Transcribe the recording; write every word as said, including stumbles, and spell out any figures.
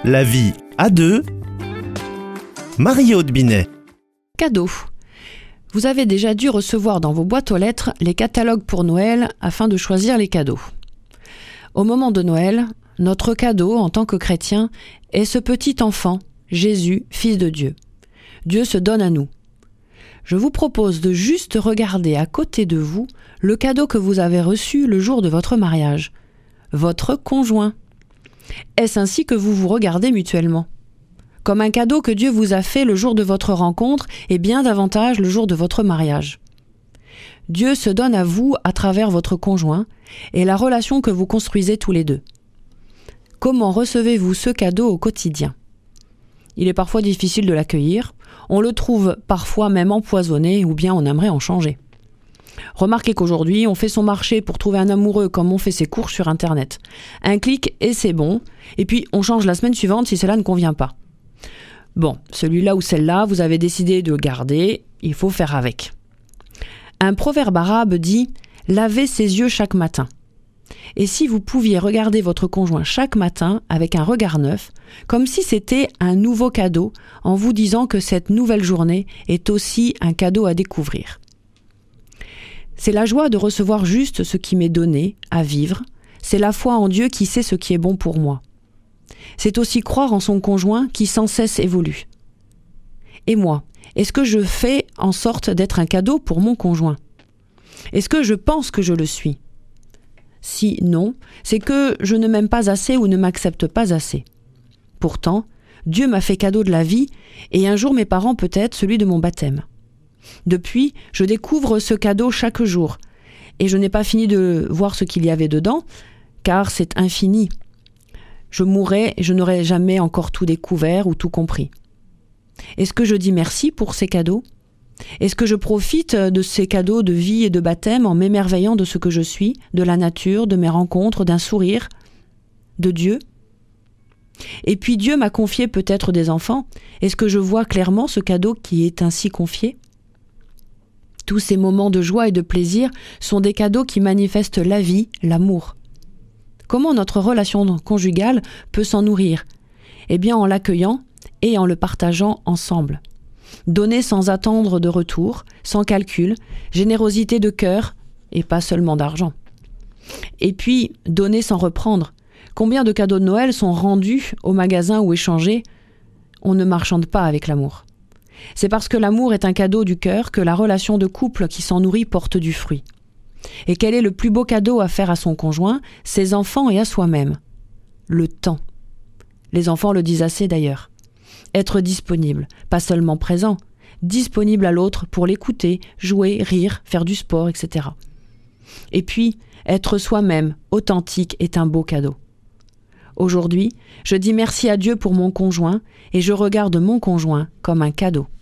La vie à deux. Marie-Aude Binet. Cadeau. Vous avez déjà dû recevoir dans vos boîtes aux lettres les catalogues pour Noël afin de choisir les cadeaux. Au moment de Noël, notre cadeau en tant que chrétien est ce petit enfant, Jésus, Fils de Dieu. Dieu se donne à nous. Je vous propose de juste regarder à côté de vous le cadeau que vous avez reçu le jour de votre mariage. Votre conjoint. Est-ce ainsi que vous vous regardez mutuellement ? Comme un cadeau que Dieu vous a fait le jour de votre rencontre et bien davantage le jour de votre mariage. Dieu se donne à vous à travers votre conjoint et la relation que vous construisez tous les deux. Comment recevez-vous ce cadeau au quotidien ? Il est parfois difficile de l'accueillir, on le trouve parfois même empoisonné ou bien on aimerait en changer. Remarquez qu'aujourd'hui, on fait son marché pour trouver un amoureux comme on fait ses courses sur Internet. Un clic et c'est bon, et puis on change la semaine suivante si cela ne convient pas. Bon, celui-là ou celle-là, vous avez décidé de le garder, il faut faire avec. Un proverbe arabe dit « lavez ses yeux chaque matin ». Et si vous pouviez regarder votre conjoint chaque matin avec un regard neuf, comme si c'était un nouveau cadeau, en vous disant que cette nouvelle journée est aussi un cadeau à découvrir. C'est la joie de recevoir juste ce qui m'est donné à vivre, c'est la foi en Dieu qui sait ce qui est bon pour moi. C'est aussi croire en son conjoint qui sans cesse évolue. Et moi, est-ce que je fais en sorte d'être un cadeau pour mon conjoint ? Est-ce que je pense que je le suis ? Si non, c'est que je ne m'aime pas assez ou ne m'accepte pas assez. Pourtant, Dieu m'a fait cadeau de la vie et un jour mes parents peut-être celui de mon baptême. Depuis, je découvre ce cadeau chaque jour et je n'ai pas fini de voir ce qu'il y avait dedans car c'est infini. Je mourrai et je n'aurai jamais encore tout découvert ou tout compris. Est-ce que je dis merci pour ces cadeaux ? Est-ce que je profite de ces cadeaux de vie et de baptême en m'émerveillant de ce que je suis, de la nature, de mes rencontres, d'un sourire, de Dieu ? Et puis Dieu m'a confié peut-être des enfants. Est-ce que je vois clairement ce cadeau qui est ainsi confié ? Tous ces moments de joie et de plaisir sont des cadeaux qui manifestent la vie, l'amour. Comment notre relation conjugale peut s'en nourrir ? Eh bien en l'accueillant et en le partageant ensemble. Donner sans attendre de retour, sans calcul, générosité de cœur et pas seulement d'argent. Et puis, donner sans reprendre. Combien de cadeaux de Noël sont rendus au magasin ou échangés ? On ne marchande pas avec l'amour. C'est parce que l'amour est un cadeau du cœur que la relation de couple qui s'en nourrit porte du fruit. Et quel est le plus beau cadeau à faire à son conjoint, ses enfants et à soi-même ? Le temps. Les enfants le disent assez d'ailleurs. Être disponible, pas seulement présent, disponible à l'autre pour l'écouter, jouer, rire, faire du sport, et cetera. Et puis, être soi-même, authentique, est un beau cadeau. Aujourd'hui, je dis merci à Dieu pour mon conjoint et je regarde mon conjoint comme un cadeau.